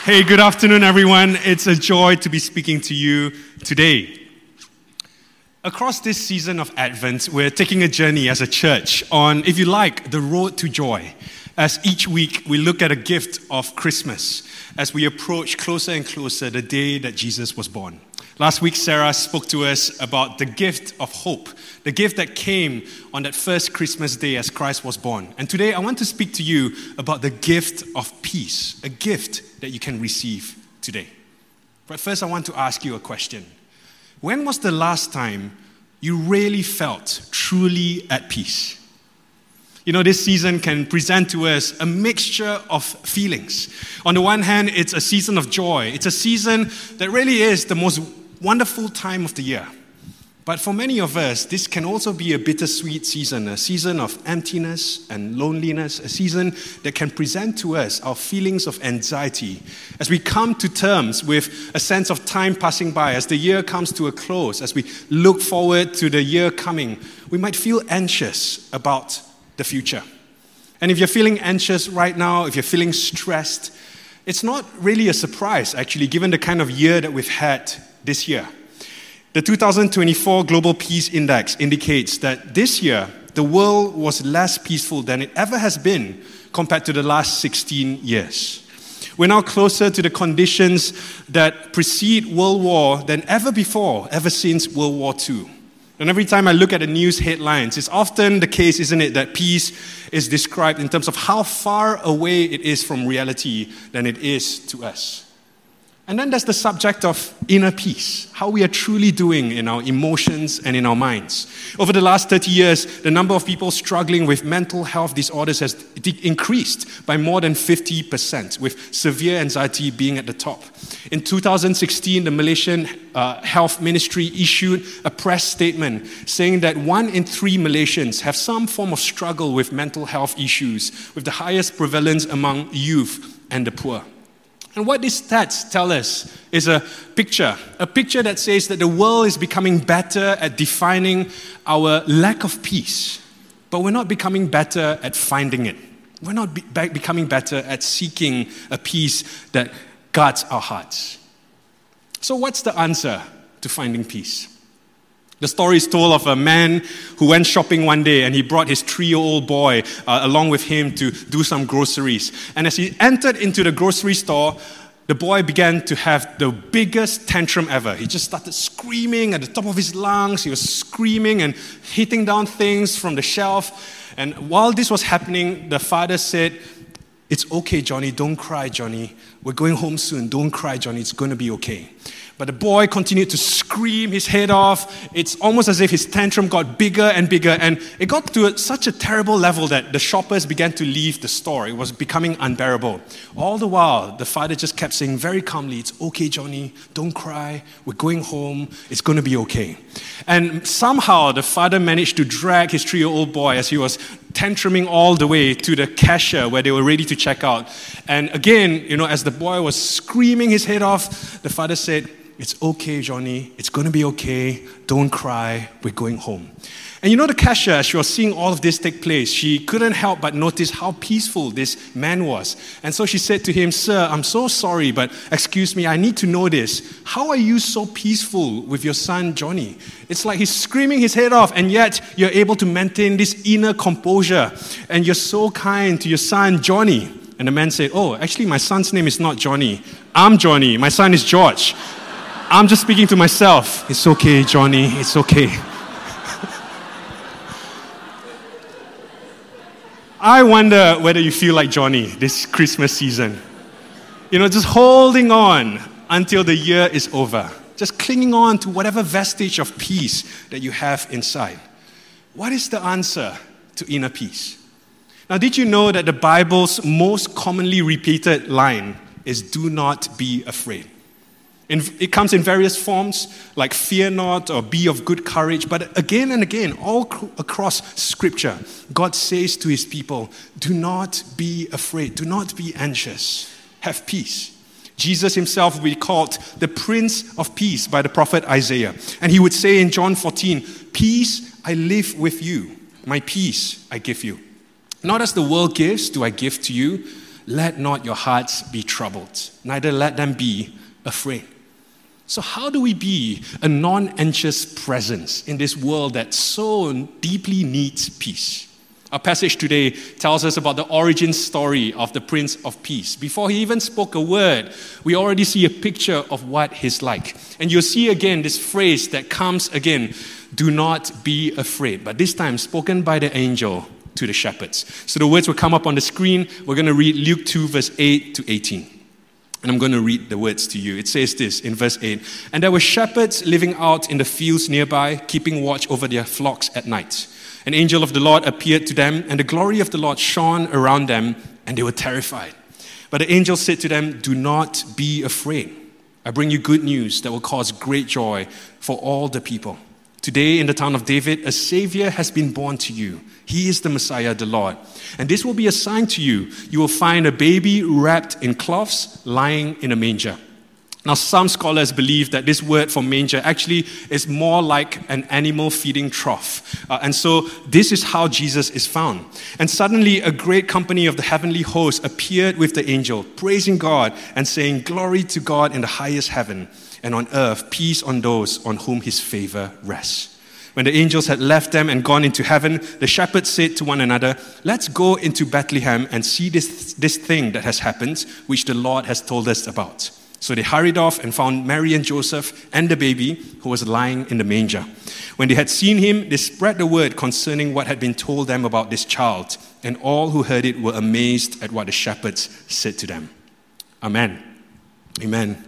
Hey, good afternoon, everyone. It's a joy to be speaking to you today. Across this season of Advent, we're taking a journey as a church on, if you like, the road to joy. As each week we look at a gift of Christmas as we approach closer and closer the day that Jesus was born. Last week, Sarah spoke to us about the gift of hope, the gift that came on that first Christmas day as Christ was born. And today I want to speak to you about the gift of peace, a gift that you can receive today. But first I want to ask you a question. When was the last time you really felt truly at peace? You know, this season can present to us a mixture of feelings. On the one hand, it's a season of joy. It's a season that really is the most wonderful time of the year. But for many of us, this can also be a bittersweet season, a season of emptiness and loneliness, a season that can present to us our feelings of anxiety as we come to terms with a sense of time passing by, as the year comes to a close, as we look forward to the year coming, we might feel anxious about the future. And if you're feeling anxious right now, if you're feeling stressed, it's not really a surprise, actually, given the kind of year that we've had this year. The 2024 Global Peace Index indicates that this year, the world was less peaceful than it ever has been compared to the last 16 years. We're now closer to the conditions that precede World War than ever before, ever since World War II. And every time I look at the news headlines, it's often the case, isn't it, that peace is described in terms of how far away it is from reality than it is to us. And then there's the subject of inner peace, how we are truly doing in our emotions and in our minds. Over the last 30 years, the number of people struggling with mental health disorders has increased by more than 50%, with severe anxiety being at the top. In 2016, the Malaysian Health Ministry issued a press statement saying that 1 in 3 Malaysians have some form of struggle with mental health issues, with the highest prevalence among youth and the poor. And what these stats tell us is a picture that says that the world is becoming better at defining our lack of peace, but we're not becoming better at finding it. We're not becoming better at seeking a peace that guards our hearts. So what's the answer to finding peace? The story is told of a man who went shopping one day and he brought his 3-year-old boy along with him to do some groceries. And as he entered into the grocery store, the boy began to have the biggest tantrum ever. He just started screaming at the top of his lungs. He was screaming and hitting down things from the shelf. And while this was happening, the father said, "It's okay, Johnny. Don't cry, Johnny. We're going home soon. Don't cry, Johnny. It's going to be okay." But the boy continued to scream his head off. It's almost as if his tantrum got bigger and bigger. And it got to such a terrible level that the shoppers began to leave the store. It was becoming unbearable. All the while, the father just kept saying very calmly, "It's okay, Johnny. Don't cry. We're going home. It's going to be okay." And somehow, the father managed to drag his 3-year-old boy as he was tantruming all the way to the cashier where they were ready to check out. And again, as the boy was screaming his head off, the father said, "It's okay, Johnny. It's going to be okay. Don't cry. We're going home." And the cashier, as she was seeing all of this take place, she couldn't help but notice how peaceful this man was. And so she said to him, "Sir, I'm so sorry, but excuse me, I need to know this. How are you so peaceful with your son, Johnny? It's like he's screaming his head off, and yet you're able to maintain this inner composure. And you're so kind to your son, Johnny." And the man said, "Oh, actually, my son's name is not Johnny. I'm Johnny. My son is George. I'm just speaking to myself. It's okay, Johnny. It's okay." I wonder whether you feel like Johnny this Christmas season. Just holding on until the year is over. Just clinging on to whatever vestige of peace that you have inside. What is the answer to inner peace? Now, did you know that the Bible's most commonly repeated line is "do not be afraid"? It comes in various forms, like "fear not" or "be of good courage." But again and again, all across Scripture, God says to His people, "Do not be afraid. Do not be anxious. Have peace." Jesus Himself will be called the Prince of Peace by the prophet Isaiah. And He would say in John 14, "Peace I live with you. My peace I give you. Not as the world gives, do I give to you. let not your hearts be troubled, neither let them be afraid. So how do we be a non-anxious presence in this world that so deeply needs peace? Our passage today tells us about the origin story of the Prince of Peace. Before he even spoke a word, we already see a picture of what he's like. And you'll see again this phrase that comes again, do not be afraid. But this time spoken by the angel to the shepherds. So the words will come up on the screen. We're going to read Luke 2 verse 8 to 18. And I'm going to read the words to you. It says this in verse 8. And there were shepherds living out in the fields nearby, keeping watch over their flocks at night. An angel of the Lord appeared to them, and the glory of the Lord shone around them, and they were terrified. But the angel said to them, do not be afraid. I bring you good news that will cause great joy for all the people. Today in the town of David, a Savior has been born to you. He is the Messiah, the Lord. And this will be a sign to you. You will find a baby wrapped in cloths, lying in a manger. Now, some scholars believe that this word for manger actually is more like an animal feeding trough. And so this is how Jesus is found. And suddenly a great company of the heavenly host appeared with the angel, praising God and saying, glory to God in the highest heaven, and on earth peace on those on whom his favor rests. When the angels had left them and gone into heaven, the shepherds said to one another, let's go into Bethlehem and see this thing that has happened, which the Lord has told us about. So they hurried off and found Mary and Joseph and the baby who was lying in the manger. When they had seen him, they spread the word concerning what had been told them about this child. And all who heard it were amazed at what the shepherds said to them. Amen. Amen.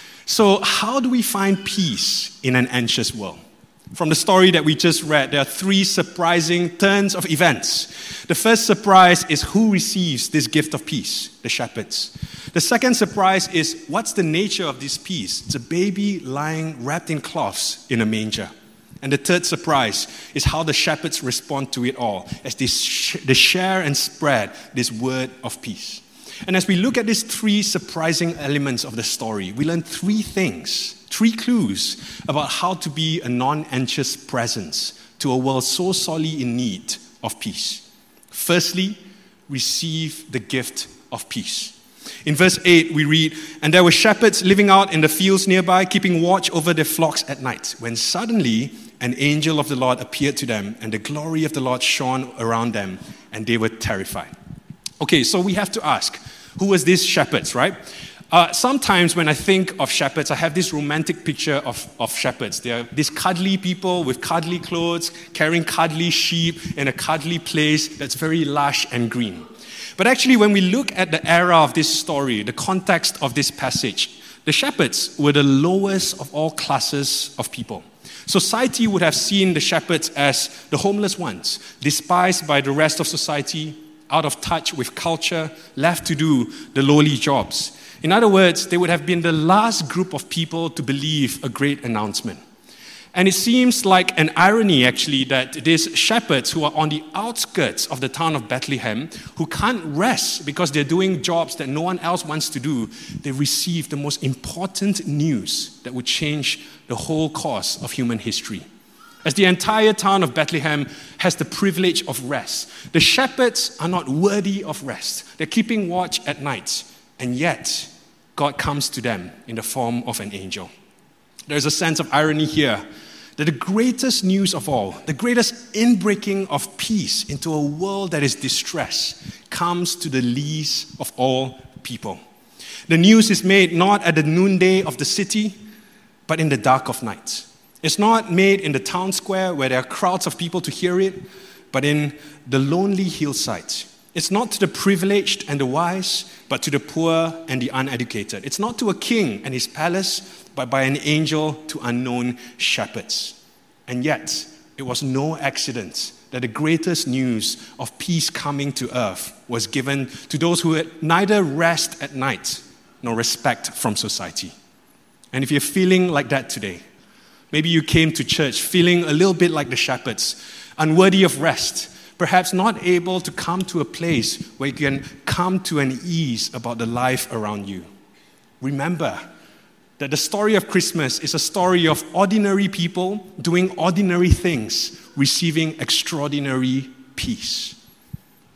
So how do we find peace in an anxious world? From the story that we just read, there are three surprising turns of events. The first surprise is who receives this gift of peace, the shepherds. The second surprise is what's the nature of this peace? It's a baby lying wrapped in cloths in a manger. And the third surprise is how the shepherds respond to it all as they share and spread this word of peace. And as we look at these three surprising elements of the story, we learn three things, three clues about how to be a non-anxious presence to a world so sorely in need of peace. Firstly, receive the gift of peace. In verse 8, we read, and there were shepherds living out in the fields nearby, keeping watch over their flocks at night, when suddenly an angel of the Lord appeared to them, and the glory of the Lord shone around them, and they were terrified. Okay, so we have to ask, who was these shepherds, right? Sometimes when I think of shepherds, I have this romantic picture of shepherds. They are these cuddly people with cuddly clothes, carrying cuddly sheep in a cuddly place that's very lush and green. But actually, when we look at the era of this story, the context of this passage, the shepherds were the lowest of all classes of people. Society would have seen the shepherds as the homeless ones, despised by the rest of society, out of touch with culture, left to do the lowly jobs. In other words, they would have been the last group of people to believe a great announcement. And it seems like an irony, actually, that these shepherds who are on the outskirts of the town of Bethlehem, who can't rest because they're doing jobs that no one else wants to do, they receive the most important news that would change the whole course of human history. As the entire town of Bethlehem has the privilege of rest, the shepherds are not worthy of rest. They're keeping watch at night, and yet God comes to them in the form of an angel. There's a sense of irony here that the greatest news of all, the greatest inbreaking of peace into a world that is distressed, comes to the least of all people. The news is made not at the noonday of the city, but in the dark of night. It's not made in the town square where there are crowds of people to hear it, but in the lonely hillsides. It's not to the privileged and the wise, but to the poor and the uneducated. It's not to a king and his palace, but by an angel to unknown shepherds. And yet, it was no accident that the greatest news of peace coming to earth was given to those who had neither rest at night nor respect from society. And if you're feeling like that today, maybe you came to church feeling a little bit like the shepherds, unworthy of rest, perhaps not able to come to a place where you can come to an ease about the life around you. Remember that the story of Christmas is a story of ordinary people doing ordinary things, receiving extraordinary peace.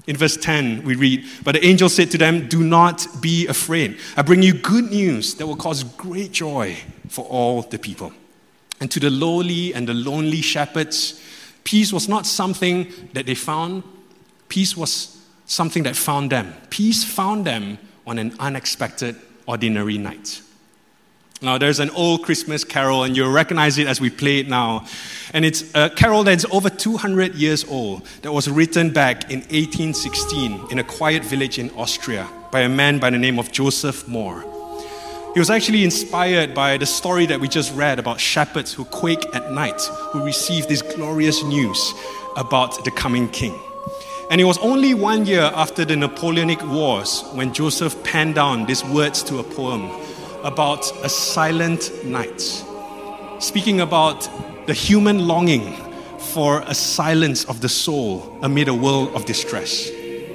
In verse 10, we read, "But the angel said to them, 'Do not be afraid. I bring you good news that will cause great joy for all the people.' And to the lowly and the lonely shepherds, peace was not something that they found. Peace was something that found them. Peace found them on an unexpected, ordinary night." Now, there's an old Christmas carol, and you'll recognize it as we play it now. And it's a carol that's over 200 years old, that was written back in 1816 in a quiet village in Austria by a man by the name of Joseph Mohr. He was actually inspired by the story that we just read about shepherds who quake at night, who receive this glorious news about the coming king. And it was only 1 year after the Napoleonic Wars when Joseph penned down these words to a poem about a silent night, speaking about the human longing for a silence of the soul amid a world of distress.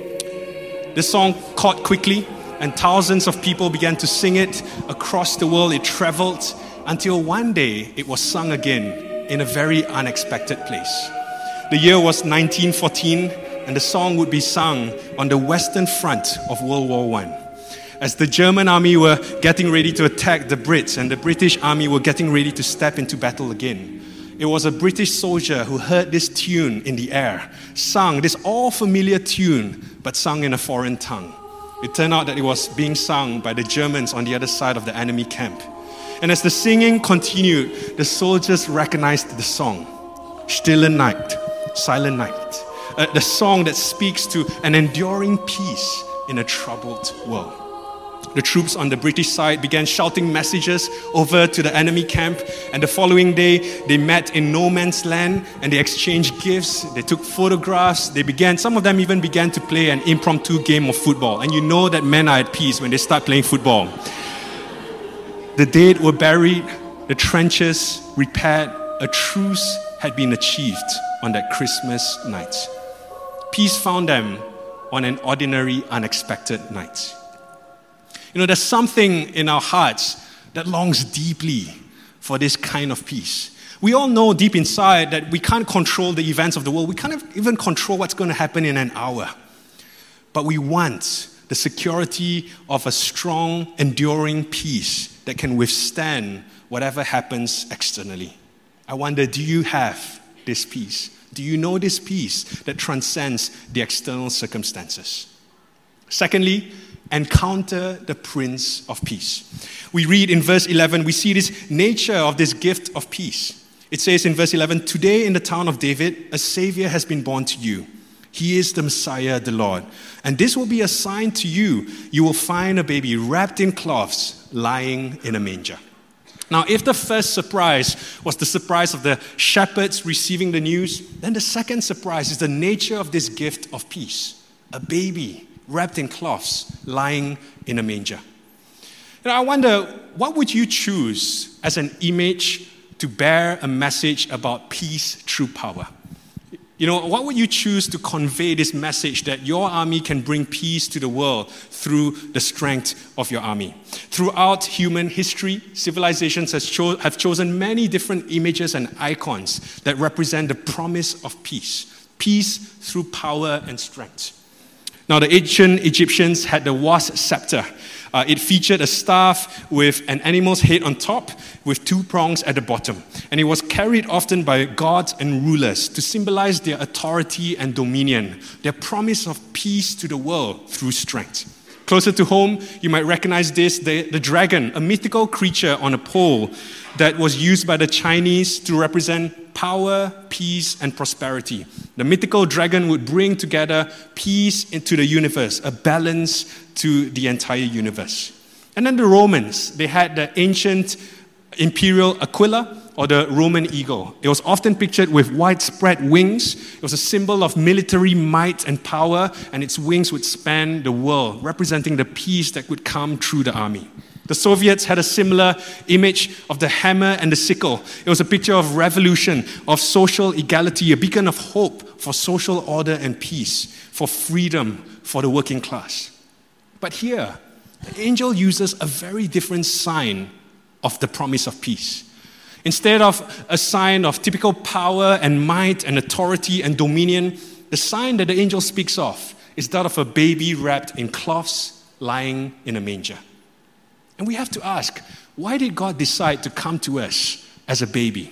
This song caught quickly, and thousands of people began to sing it across the world. It traveled until one day it was sung again in a very unexpected place. The year was 1914, and the song would be sung on the Western Front of World War I. As the German army were getting ready to attack the Brits and the British army were getting ready to step into battle again, it was a British soldier who heard this tune in the air, sung this all-familiar tune, but sung in a foreign tongue. It turned out that it was being sung by the Germans on the other side of the enemy camp. And as the singing continued, the soldiers recognized the song, "Stille Nacht," Silent Night, the song that speaks to an enduring peace in a troubled world. The troops on the British side began shouting messages over to the enemy camp, and the following day they met in no man's land and they exchanged gifts, they took photographs, some of them even began to play an impromptu game of football. And you know that men are at peace when they start playing football. The dead were buried, the trenches repaired, a truce had been achieved on that Christmas night. Peace found them on an ordinary, unexpected night. You know, there's something in our hearts that longs deeply for this kind of peace. We all know deep inside that we can't control the events of the world. We can't even control what's going to happen in an hour. But we want the security of a strong, enduring peace that can withstand whatever happens externally. I wonder, do you have this peace? Do you know this peace that transcends the external circumstances? Secondly, encounter the Prince of Peace. We read in verse 11, we see this nature of this gift of peace. It says in verse 11, "Today in the town of David, a Savior has been born to you. He is the Messiah, the Lord. And this will be a sign to you. You will find a baby wrapped in cloths, lying in a manger." Now, if the first surprise was the surprise of the shepherds receiving the news, then the second surprise is the nature of this gift of peace. A baby wrapped in cloths, lying in a manger. You know, I wonder, what would you choose as an image to bear a message about peace through power? You know, what would you choose to convey this message that your army can bring peace to the world through the strength of your army? Throughout human history, civilizations have chosen many different images and icons that represent the promise of peace. Peace through power and strength. Now, the ancient Egyptians had the was scepter. It featured a staff with an animal's head on top with two prongs at the bottom. And it was carried often by gods and rulers to symbolize their authority and dominion, their promise of peace to the world through strength. Closer to home, you might recognize this, the dragon, a mythical creature on a pole that was used by the Chinese to represent power, peace, and prosperity. The mythical dragon would bring together peace into the universe, a balance to the entire universe. And then the Romans, they had the ancient imperial aquila, or the Roman eagle. It was often pictured with widespread wings. It was a symbol of military might and power, and its wings would span the world, representing the peace that would come through the army. The Soviets had a similar image of the hammer and the sickle. It was a picture of revolution, of social equality, a beacon of hope for social order and peace, for freedom for the working class. But here, the angel uses a very different sign of the promise of peace. Instead of a sign of typical power and might and authority and dominion, the sign that the angel speaks of is that of a baby wrapped in cloths, lying in a manger. And we have to ask, why did God decide to come to us as a baby?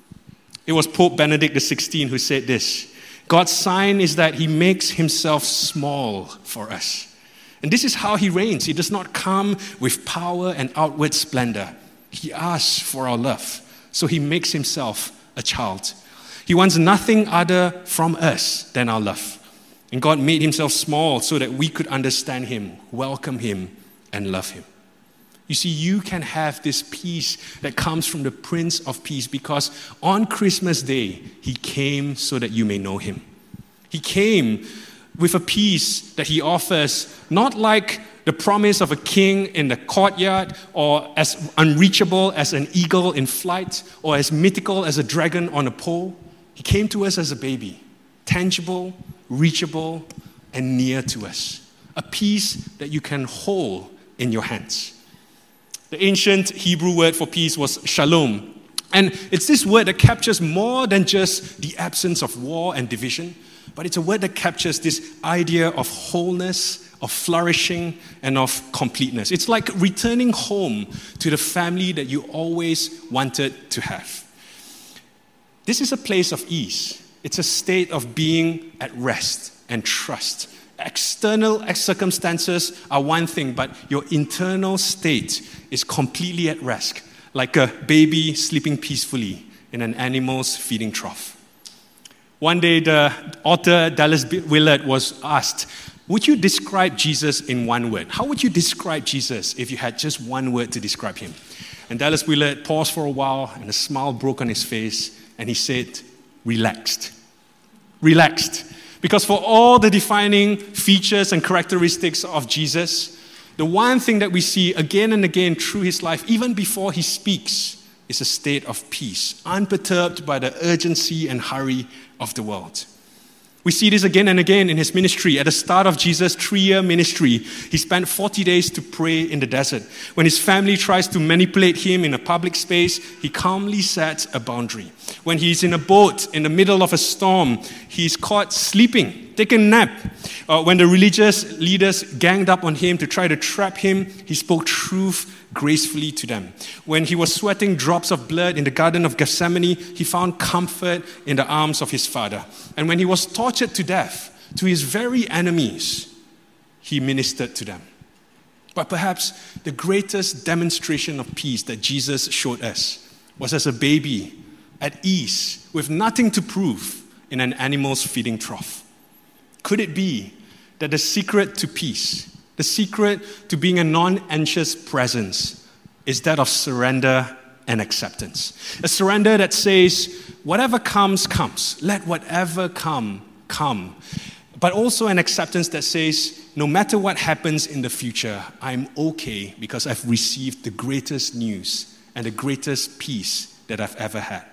It was Pope Benedict XVI who said this: God's sign is that he makes himself small for us. And this is how he reigns. He does not come with power and outward splendor. He asks for our love. So he makes himself a child. He wants nothing other from us than our love. And God made himself small so that we could understand him, welcome him, and love him. You see, you can have this peace that comes from the Prince of Peace because on Christmas Day, he came so that you may know him. He came with a peace that he offers, not like the promise of a king in the courtyard, or as unreachable as an eagle in flight, or as mythical as a dragon on a pole. He came to us as a baby, tangible, reachable, and near to us. A peace that you can hold in your hands. The ancient Hebrew word for peace was shalom. And it's this word that captures more than just the absence of war and division, but it's a word that captures this idea of wholeness, of flourishing, and of completeness. It's like returning home to the family that you always wanted to have. This is a place of ease. It's a state of being at rest and trust. External circumstances are one thing, but your internal state is completely at rest, like a baby sleeping peacefully in an animal's feeding trough. One day, the author Dallas Willard was asked, would you describe Jesus in one word? How would you describe Jesus if you had just one word to describe him? And Dallas Willard paused for a while, and a smile broke on his face, and he said, relaxed. Relaxed. Because for all the defining features and characteristics of Jesus, the one thing that we see again and again through his life, even before he speaks, is a state of peace, unperturbed by the urgency and hurry of the world. We see this again and again in his ministry. At the start of Jesus' 3-year ministry, he spent 40 days to pray in the desert. When his family tries to manipulate him in a public space, he calmly sets a boundary. When he's in a boat in the middle of a storm, he's caught sleeping, taking a nap. When the religious leaders ganged up on him to try to trap him, he spoke truth gracefully to them. When he was sweating drops of blood in the Garden of Gethsemane, he found comfort in the arms of his Father. And when he was tortured to death, to his very enemies, he ministered to them. But perhaps the greatest demonstration of peace that Jesus showed us was as a baby, at ease, with nothing to prove, in an animal's feeding trough. Could it be that the secret to peace, the secret to being a non-anxious presence, is that of surrender and acceptance? A surrender that says, whatever comes, comes. Let whatever come, come. But also an acceptance that says, no matter what happens in the future, I'm okay because I've received the greatest news and the greatest peace that I've ever had.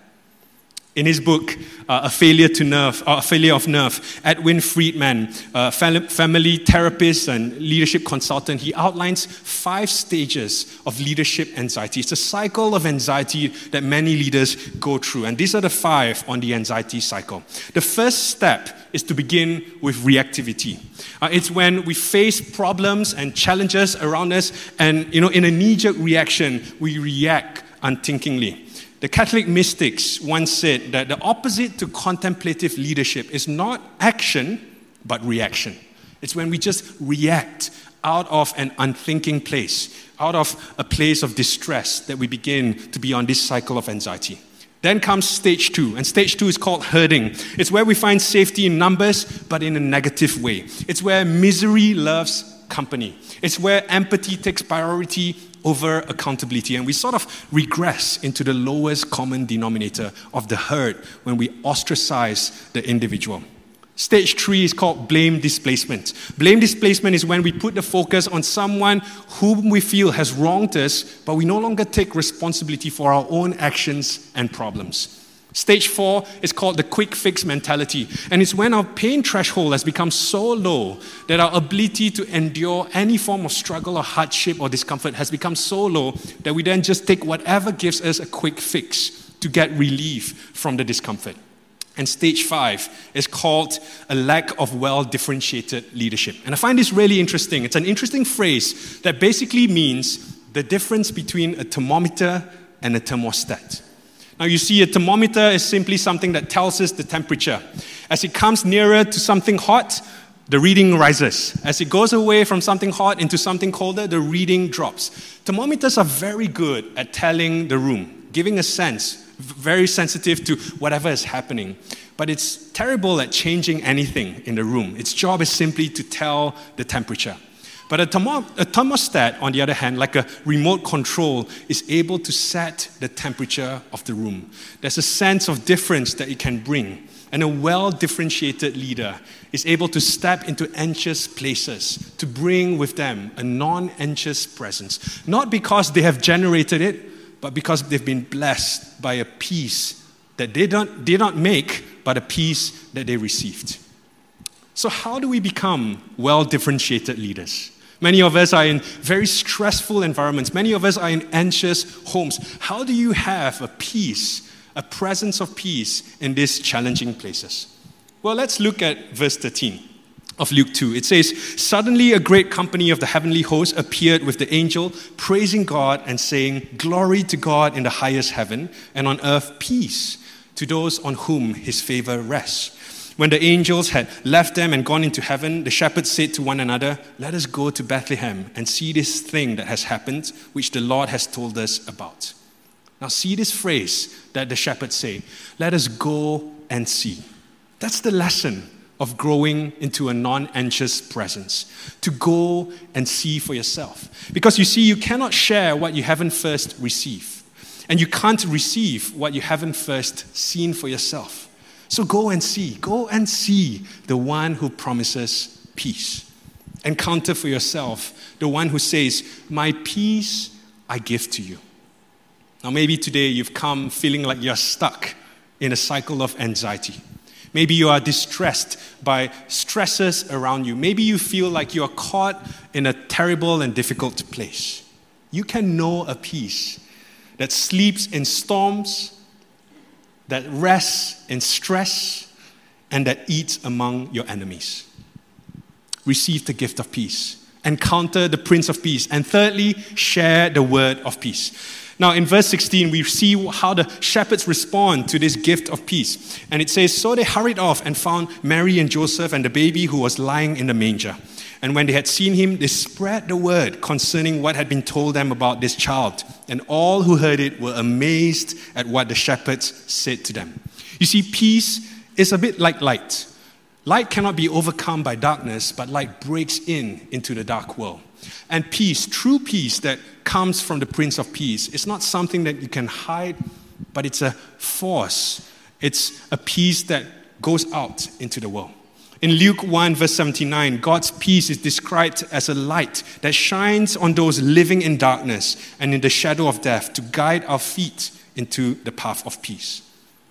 In his book, A Failure of Nerve, Edwin Friedman, family therapist and leadership consultant, he outlines 5 stages of leadership anxiety. It's a cycle of anxiety that many leaders go through, and these are the 5 on the anxiety cycle. The first step is to begin with reactivity. It's when we face problems and challenges around us, and in a knee-jerk reaction, we react unthinkingly. The Catholic mystics once said that the opposite to contemplative leadership is not action, but reaction. It's when we just react out of an unthinking place, out of a place of distress, that we begin to be on this cycle of anxiety. Then comes stage 2, and stage 2 is called herding. It's where we find safety in numbers, but in a negative way. It's where misery loves company. It's where empathy takes priority over accountability, and we sort of regress into the lowest common denominator of the herd when we ostracize the individual. Stage 3 is called blame displacement. Blame displacement is when we put the focus on someone whom we feel has wronged us, but we no longer take responsibility for our own actions and problems. Stage 4 is called the quick fix mentality, and it's when our pain threshold has become so low that our ability to endure any form of struggle or hardship or discomfort has become so low that we then just take whatever gives us a quick fix to get relief from the discomfort. And stage 5 is called a lack of well-differentiated leadership. And I find this really interesting. It's an interesting phrase that basically means the difference between a thermometer and a thermostat. Now you see, a thermometer is simply something that tells us the temperature. As it comes nearer to something hot, the reading rises. As it goes away from something hot into something colder, the reading drops. Thermometers are very good at telling the room, giving a sense, very sensitive to whatever is happening. But it's terrible at changing anything in the room. Its job is simply to tell the temperature. But a thermostat, on the other hand, like a remote control, is able to set the temperature of the room. There's a sense of difference that it can bring. And a well-differentiated leader is able to step into anxious places, to bring with them a non-anxious presence. Not because they have generated it, but because they've been blessed by a peace that they did not make, but a peace that they received. So how do we become well-differentiated leaders? Many of us are in very stressful environments. Many of us are in anxious homes. How do you have a peace, a presence of peace in these challenging places? Well, let's look at verse 13 of Luke 2. It says, "Suddenly a great company of the heavenly host appeared with the angel, praising God and saying, 'Glory to God in the highest heaven, and on earth peace to those on whom his favor rests.' When the angels had left them and gone into heaven, the shepherds said to one another, 'Let us go to Bethlehem and see this thing that has happened, which the Lord has told us about.'" Now see this phrase that the shepherds say, "Let us go and see." That's the lesson of growing into a non-anxious presence. To go and see for yourself. Because you see, you cannot share what you haven't first received. And you can't receive what you haven't first seen for yourself. So go and see. Go and see the one who promises peace. Encounter for yourself the one who says, "My peace I give to you." Now maybe today you've come feeling like you're stuck in a cycle of anxiety. Maybe you are distressed by stresses around you. Maybe you feel like you are caught in a terrible and difficult place. You can know a peace that sleeps in storms, that rests in stress, and that eats among your enemies. Receive the gift of peace. Encounter the Prince of Peace. And thirdly, share the word of peace. Now, in verse 16, we see how the shepherds respond to this gift of peace. And it says, "So they hurried off and found Mary and Joseph and the baby who was lying in the manger. And when they had seen him, they spread the word concerning what had been told them about this child. And all who heard it were amazed at what the shepherds said to them." You see, peace is a bit like light. Light cannot be overcome by darkness, but light breaks into the dark world. And peace, true peace that comes from the Prince of Peace, is not something that you can hide, but it's a force. It's a peace that goes out into the world. In Luke 1 verse 79, God's peace is described as a light that shines on those living in darkness and in the shadow of death to guide our feet into the path of peace.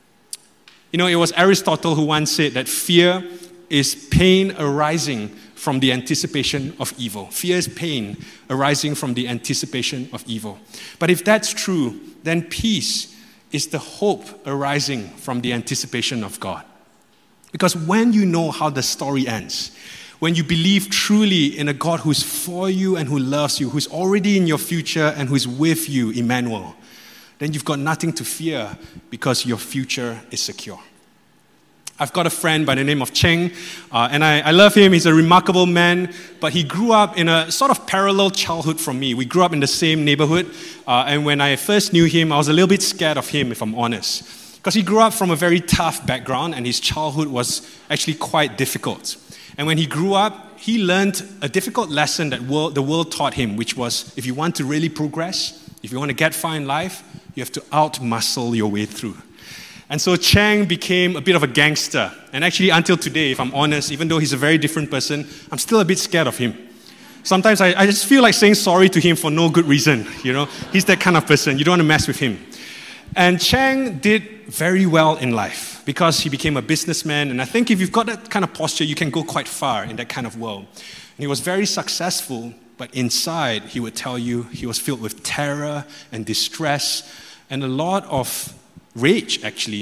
You know, it was Aristotle who once said that fear is pain arising from the anticipation of evil. Fear is pain arising from the anticipation of evil. But if that's true, then peace is the hope arising from the anticipation of God. Because when you know how the story ends, when you believe truly in a God who's for you and who loves you, who's already in your future and who's with you, Emmanuel, then you've got nothing to fear because your future is secure. I've got a friend by the name of Cheng, and I love him. He's a remarkable man, but he grew up in a sort of parallel childhood from me. We grew up in the same neighborhood, and when I first knew him, I was a little bit scared of him, if I'm honest. Because he grew up from a very tough background, and his childhood was actually quite difficult. And when he grew up, he learned a difficult lesson that the world taught him, which was if you want to really progress, if you want to get far in life, you have to out-muscle your way through. And so Cheng became a bit of a gangster. And actually, until today, if I'm honest, even though he's a very different person, I'm still a bit scared of him. Sometimes I just feel like saying sorry to him for no good reason. You know, he's that kind of person. You don't want to mess with him. And Cheng did very well in life because he became a businessman. And I think if you've got that kind of posture, you can go quite far in that kind of world. And he was very successful, but inside, he would tell you he was filled with terror and distress and a lot of rage, actually,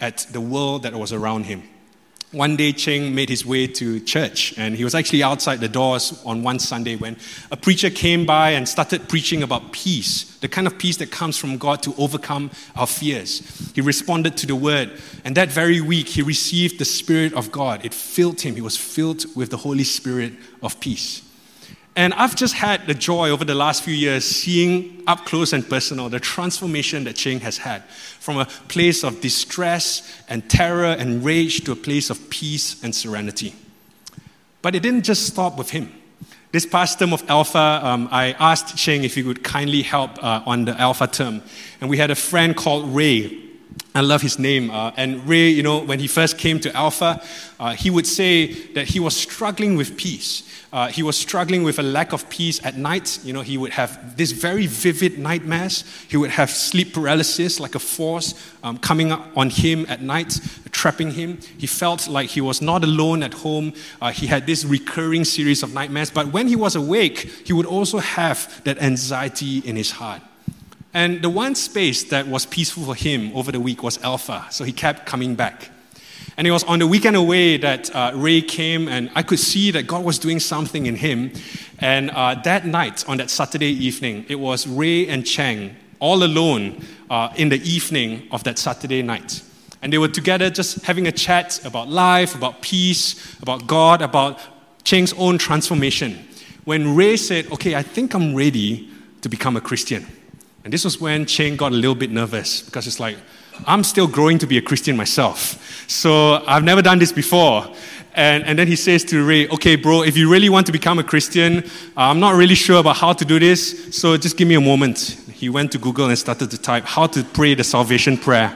at the world that was around him. One day, Cheng made his way to church, and he was actually outside the doors on one Sunday when a preacher came by and started preaching about peace, the kind of peace that comes from God to overcome our fears. He responded to the word, and that very week, he received the Spirit of God. It filled him. He was filled with the Holy Spirit of peace. And I've just had the joy over the last few years seeing up close and personal the transformation that Cheng has had from a place of distress and terror and rage to a place of peace and serenity. But it didn't just stop with him. This past term of Alpha, I asked Cheng if he would kindly help on the Alpha term. And we had a friend called Ray. I love his name. And Ray, when he first came to Alpha, he would say that he was struggling with peace. He was struggling with a lack of peace at night. He would have this very vivid nightmares. He would have sleep paralysis, like a force coming up on him at night, trapping him. He felt like he was not alone at home. He had this recurring series of nightmares. But when he was awake, he would also have that anxiety in his heart. And the one space that was peaceful for him over the week was Alpha. So he kept coming back. And it was on the weekend away that Ray came, and I could see that God was doing something in him. And that night, on that Saturday evening, it was Ray and Cheng all alone in the evening of that Saturday night. And they were together just having a chat about life, about peace, about God, about Cheng's own transformation. When Ray said, "Okay, I think I'm ready to become a Christian." And this was when Cheng got a little bit nervous, because it's like, I'm still growing to be a Christian myself. So I've never done this before. And then he says to Ray, "Okay, bro, if you really want to become a Christian, I'm not really sure about how to do this, so just give me a moment." He went to Google and started to type how to pray the salvation prayer.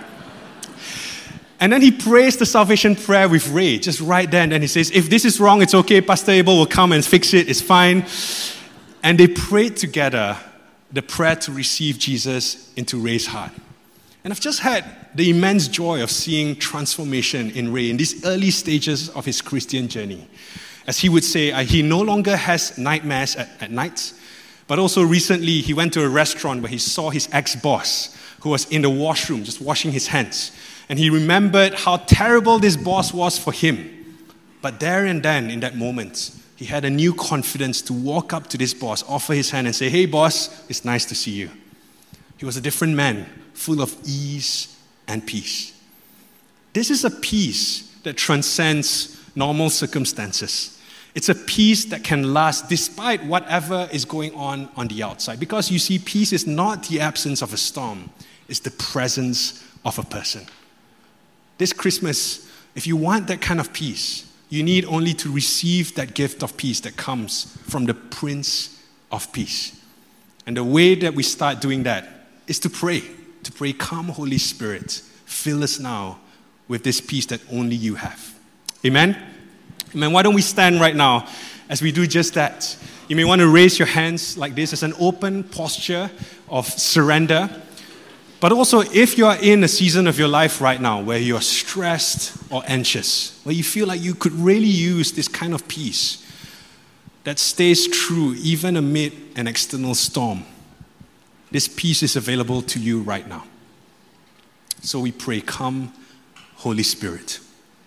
And then he prays the salvation prayer with Ray, just right then. And then he says, "If this is wrong, it's okay. Pastor Abel will come and fix it. It's fine." And they prayed together the prayer to receive Jesus into Ray's heart. And I've just had the immense joy of seeing transformation in Ray in these early stages of his Christian journey. As he would say, he no longer has nightmares at night, but also recently he went to a restaurant where he saw his ex-boss who was in the washroom just washing his hands. And he remembered how terrible this boss was for him. But there and then, in that moment, he had a new confidence to walk up to this boss, offer his hand and say, "Hey boss, it's nice to see you." He was a different man, full of ease and peace. This is a peace that transcends normal circumstances. It's a peace that can last despite whatever is going on the outside. Because you see, peace is not the absence of a storm, it's the presence of a person. This Christmas, if you want that kind of peace, you need only to receive that gift of peace that comes from the Prince of Peace. And the way that we start doing that is to pray, "Come, Holy Spirit, fill us now with this peace that only you have." Amen? Amen. Why don't we stand right now as we do just that? You may want to raise your hands like this as an open posture of surrender. But also, if you are in a season of your life right now where you are stressed or anxious, where you feel like you could really use this kind of peace that stays true even amid an external storm, this peace is available to you right now. So we pray, "Come, Holy Spirit."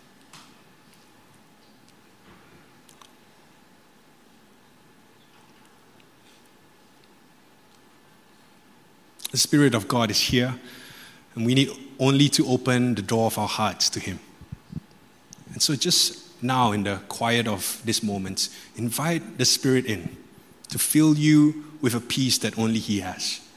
The Spirit of God is here, and we need only to open the door of our hearts to Him. And so just now, in the quiet of this moment, invite the Spirit in to fill you with a peace that only He has.